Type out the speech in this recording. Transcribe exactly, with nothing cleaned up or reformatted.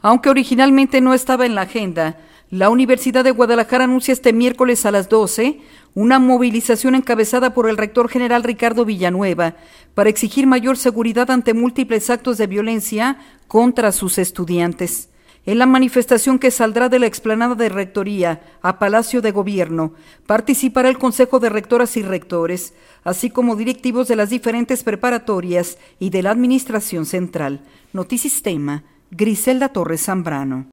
Aunque originalmente no estaba en la agenda, la Universidad de Guadalajara anuncia este miércoles a las doce una movilización encabezada por el rector general Ricardo Villanueva para exigir mayor seguridad ante múltiples actos de violencia contra sus estudiantes. En la manifestación, que saldrá de la explanada de Rectoría a Palacio de Gobierno, participará el Consejo de Rectoras y Rectores, así como directivos de las diferentes preparatorias y de la Administración Central. Notisistema, Griselda Torres Zambrano.